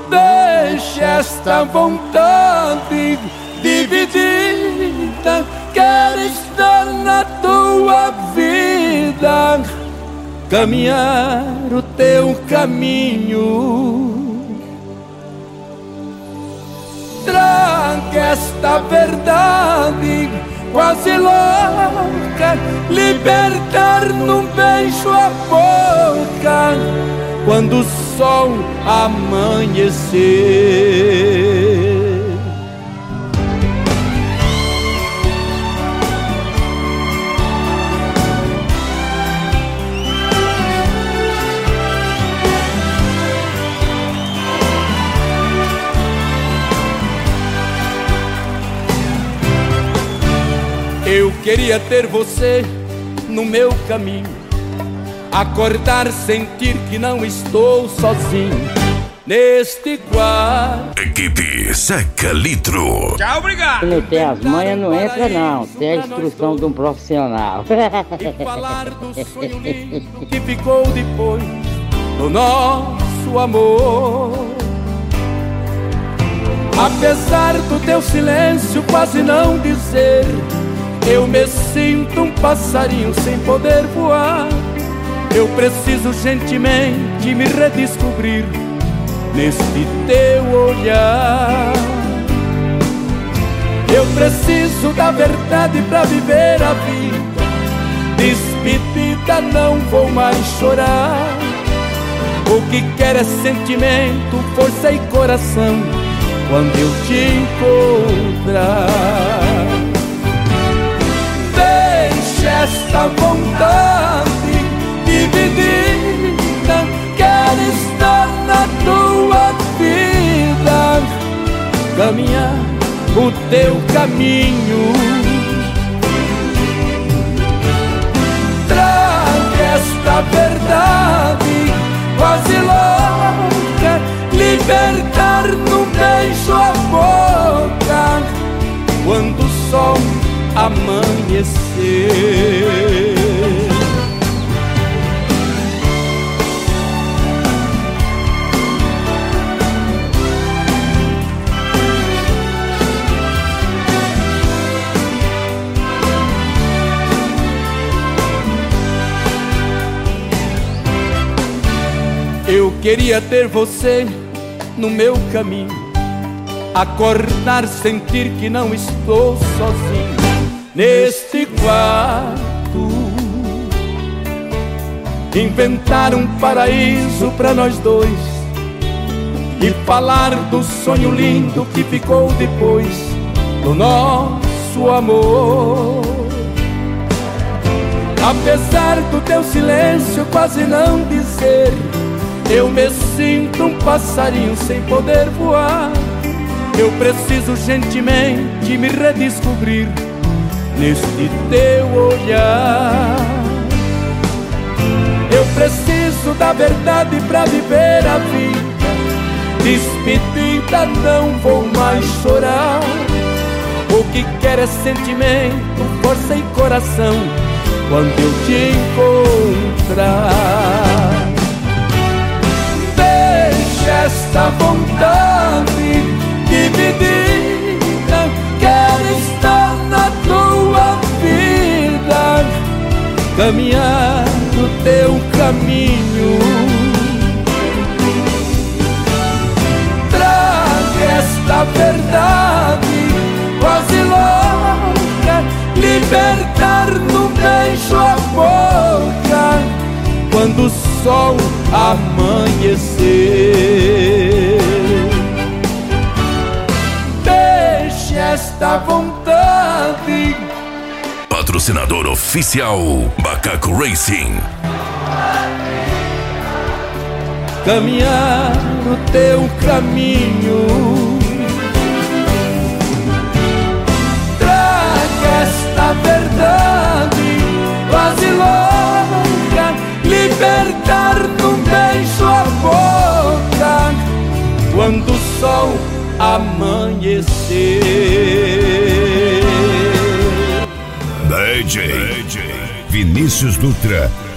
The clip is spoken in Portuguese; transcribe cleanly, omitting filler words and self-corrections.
Deixa esta vontade dividida, quero estar na tua vida, caminhar o teu caminho. Traga esta verdade quase louca, libertar num beijo a boca, quando o sol amanhecer. Eu queria ter você no meu caminho, acordar, sentir que não estou sozinho neste quarto. Equipe Seca Litro. Tchau, obrigado. Não tem as manhas, não entra não. Tem a instrução de um profissional. E falar do sonho lindo que ficou depois do nosso amor. Apesar do teu silêncio quase não dizer, eu me sinto um passarinho sem poder voar. Eu preciso urgentemente me redescobrir neste teu olhar. Eu preciso da verdade pra viver a vida. Despedida, não vou mais chorar. O que quero é sentimento, força e coração quando eu te encontrar. Esta vontade dividida, quero estar na tua vida, caminhar o teu caminho. Traga esta verdade quase louca, libertar num beijo a boca, quando o sol amanhecer. Eu queria ter você no meu caminho, acordar, sentir que não estou sozinho neste quarto, inventar um paraíso pra nós dois e falar do sonho lindo que ficou depois do nosso amor. Apesar do teu silêncio quase não dizer, eu me sinto um passarinho sem poder voar. Eu preciso urgentemente me redescobrir neste teu olhar. Eu preciso da verdade pra viver a vida. Despedida, não vou mais chorar. O que quero é sentimento, força e coração quando eu te encontrar. Deixa esta vontade dividida, quero estar na tua vida, caminhar o teu caminho. Traga esta verdade quase louca, libertar no beijo a boca, quando o sol amanhecer. Deixe esta vontade. Patrocinador oficial Macaco Racing. Caminhar o teu caminho. Traga esta verdade quase louca, libertar num beijo a boca, quando o sol amanhecer. DJ Vinícius Dutra